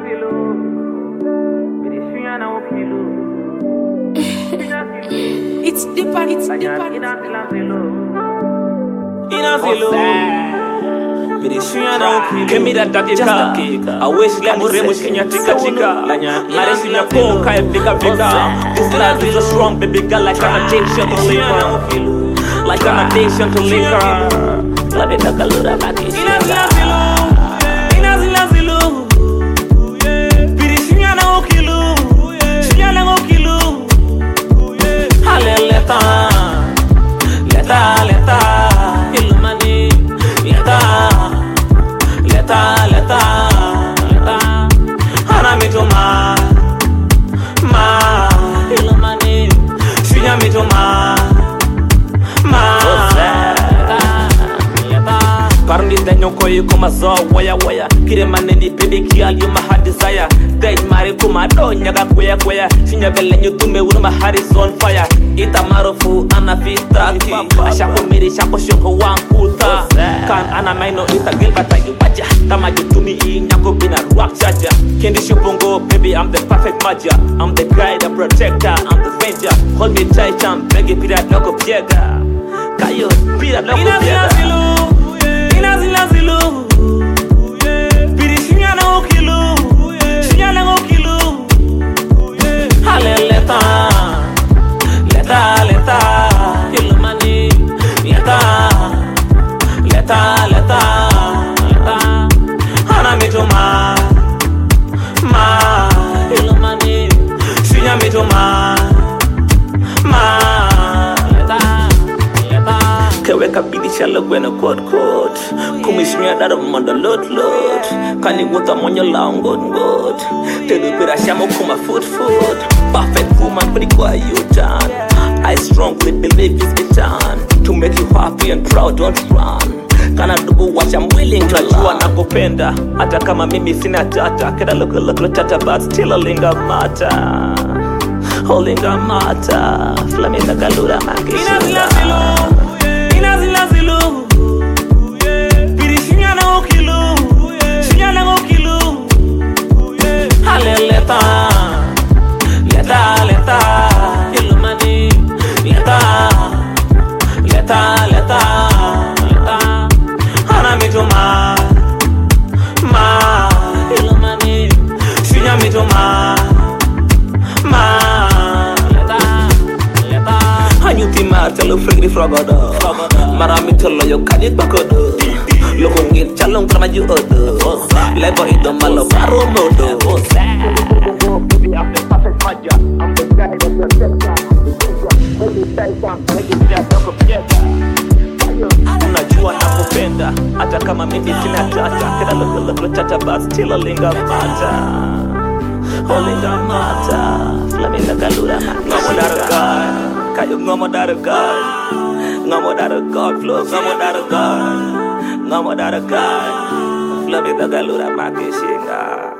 It's deeper, it's deeper. Give me that dakika. I wish let me remush Kenya tika tika. Maresi na phone kaya bika bika. This life is so strong, baby girl, like an addiction to liquor. Like an addiction to liquor. Let me take a look at my kids. Parang di danyo ko yu kuma zo waya waya. Kire maneni baby girl you my heart desire. Date mari kuma do nyaga kwaya kwaya. Shinya belle nyu tume uru my heart is on fire. Ita marufu ana fitaki. Ashako miri shako shoko wankuta. Kan ana maino ita gilbata yu waja. Tama jutumi i nyako bina rock charger. Kendi shupungo baby I'm the perfect magia. I'm the guy, the protector, I'm the ranger. Hold me tight and beg it pira loko piega. Kayo pira loko piega. Weka bidi shallow when a quote quote. Commissioner that of manda lot. Can you water on your long good. Tell you better shamo kuma food. Perfect woman for the quiet you done. I strongly believe it's the time to make you happy and proud, don't run. Kana dugu watch I'm willing to najua nakupenda. Hata kama mimi sina tata. Keda look tata but still a linga mata. Holinga mata. Flamina galura makishinga. Tell free frogado marami tolo yo kadit bakodo loko ngir chalong kama ju odo lebo ido malo baro modo baby I'm the perfect magia I'm the guy that protects unajua nakupenda hata kama mimi sina tata kila loko tata but still a linga mata holinga mata flamina galura makishinga kayo ngomodaragan flow ngomodaragan flamita galura makishinga.